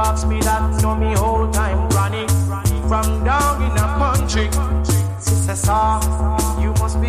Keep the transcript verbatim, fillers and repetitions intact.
ask me that, know me whole time granny. From down in a country, sister, you must be